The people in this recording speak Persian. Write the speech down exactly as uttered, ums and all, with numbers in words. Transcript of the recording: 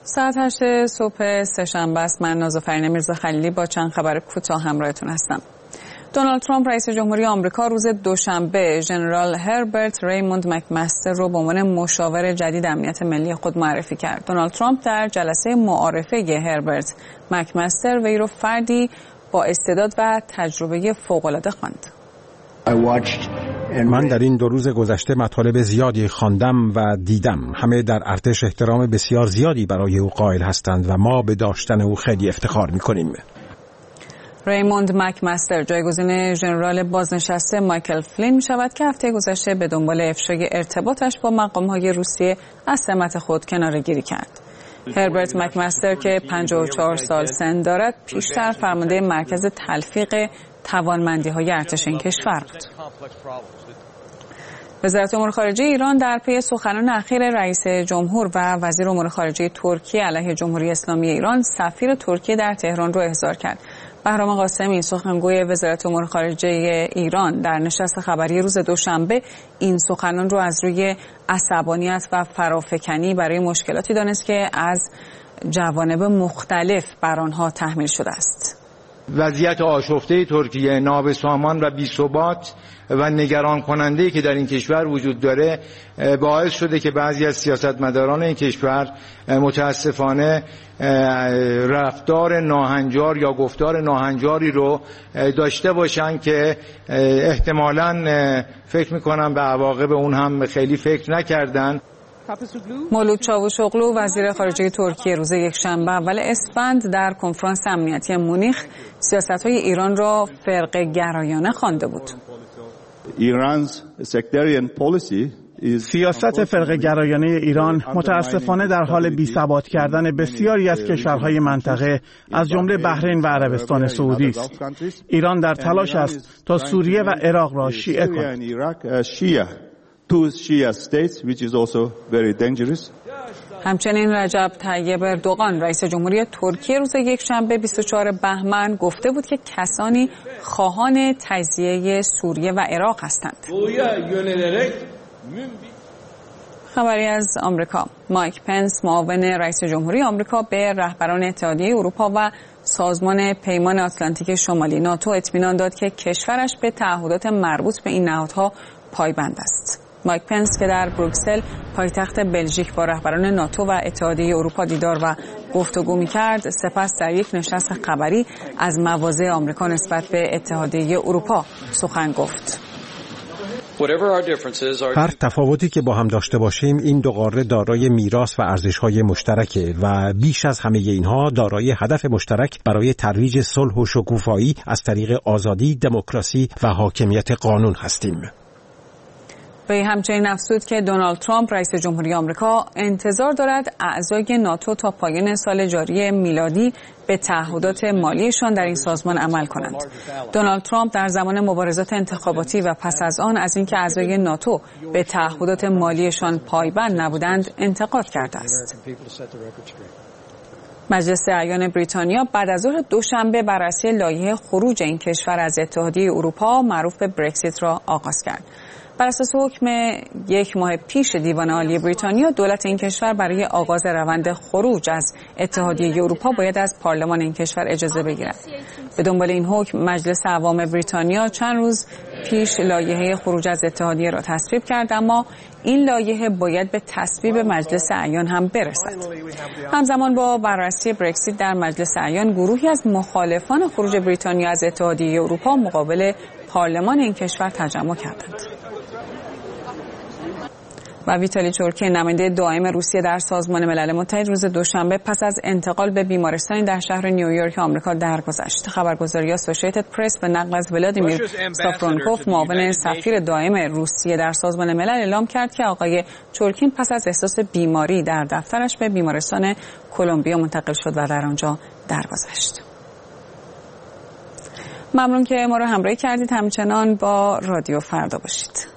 ساعت هشت صبح سه‌شنبه است. من نازافرین میرزا خلیلی با چند خبر کوتاه همراهتون هستم. دونالد ترامپ رئیس جمهوری آمریکا روز دوشنبه ژنرال هربرت ریموند مکمستر رو به عنوان مشاور جدید امنیت ملی خود معرفی کرد. دونالد ترامپ در جلسه معارفه هربرت مکمستر وی رو فردی با استعداد و تجربه فوق‌العاده خواند. من در این دو روز گذشته مطالب زیادی خواندم و دیدم. همه در ارتش احترام بسیار زیادی برای او قائل هستند و ما به داشتن او خیلی افتخار می‌کنیم. ریموند مکمستر جایگزین ژنرال بازنشسته مایکل فلین می‌شود که هفته گذشته به دنبال افشای ارتباطش با مقام‌های روسیه از سمت خود کناره‌گیری کرد. هربرت مکمستر که پنجاه و چهار سال سن دارد، پیشتر فرمانده مرکز تلفیق توانمندی‌های ارتش این کشور بود. وزارت امور خارجه ایران در پی سخنان اخیر رئیس جمهور و وزیر امور خارجه ترکیه علیه جمهوری اسلامی ایران، سفیر ترکیه در تهران رو احضار کرد. بهرام قاسمی سخنگوی وزارت امور خارجه ایران در نشست خبری روز دوشنبه این سخنان رو از روی عصبانیت و فرافکنی برای مشکلاتی دانست که از جوانب مختلف بر آنها تحمیل شده است. وضعیت آشفته ترکیه، نابسامان و بی‌ثبات و نگران کننده‌ای که در این کشور وجود داره باعث شده که بعضی از سیاستمداران این کشور متاسفانه رفتار ناهنجار یا گفتار ناهنجاری رو داشته باشن که احتمالاً فکر می‌کنم به عواقب اون هم خیلی فکر نکردن. مولود چاوشوغلو وزیر خارجه ترکیه روز یکشنبه اول اسفند در کنفرانس امنیتی مونیخ سیاست‌های ایران را فرقه گرایانه خوانده بود. سیاست فرقه گرایانه ایران متاسفانه در حال بی‌ثبات کردن بسیاری از کشورهای منطقه از جمله بحرین و عربستان سعودی است. ایران در تلاش است تا سوریه و عراق را شیعه کند. همچنین رجب طیب اردوغان رئیس جمهوری ترکیه روز یکشنبه بیست و چهارم بهمن گفته بود که کسانی خواهان تجزیه سوریه و عراق هستند. خبری از آمریکا. مایک پنس معاون رئیس جمهوری آمریکا به رهبران اتحادیه اروپا و سازمان پیمان آتلانتیک شمالی ناتو اطمینان داد که کشورش به تعهدات مربوط به این نهادها پایبند است. مایک پنس که در بروکسل پایتخت بلژیک با رهبران ناتو و اتحادیه اروپا دیدار و گفتگو می‌کرد، سپس در یک نشست خبری از مواضع آمریکا نسبت به اتحادیه اروپا سخن گفت. هر تفاوتی که با هم داشته باشیم، این دو قاره دارای میراث و ارزش‌های مشترکه و بیش از همه اینها دارای هدف مشترک برای ترویج صلح و شکوفایی از طریق آزادی، دموکراسی و حاکمیت قانون هستیم. وی همچنین افزود که دونالد ترامپ رئیس جمهوری آمریکا انتظار دارد اعضای ناتو تا پایان سال جاری میلادی به تعهدات مالیشان در این سازمان عمل کنند. دونالد ترامپ در زمان مبارزات انتخاباتی و پس از آن از اینکه اعضای ناتو به تعهدات مالیشان پایبند نبودند انتقاد کرده است. مجلس اعیان بریتانیا بعد از ظهر دوشنبه بررسی لایحه خروج این کشور از اتحادیه اروپا معروف به برکزیت را آغاز کرد. بر اساس حکم یک ماه پیش دیوان عالی بریتانیا، دولت این کشور برای آغاز روند خروج از اتحادیه اروپا باید از پارلمان این کشور اجازه بگیرد. به دنبال این حکم مجلس اعوام بریتانیا چند روز پیش لایحه خروج از اتحادیه را تصویب کرد، اما این لایحه باید به تصویب مجلس اعیان هم برسد. همزمان با بررسی برکزیت در مجلس اعیان، گروهی از مخالفان خروج بریتانیا از اتحادیه اروپا مقابل پارلمان این کشور تجمع کردند. و ویتالی چورکی نماینده دائم روسیه در سازمان ملل متحد روز دوشنبه پس از انتقال به بیمارستانی در شهر نیویورک آمریکا درگذشت. خبرگزاری اسوسییتد پرس به نقل از ولادیمیر سافرونکوف معاون سفیر دائم روسیه در سازمان ملل اعلام کرد که آقای چورکین پس از احساس بیماری در دفترش به بیمارستان کلمبیا منتقل شد و در آنجا درگذشت. ممنون که ما را همراهی کردید. همچنان با رادیو فردا باشید.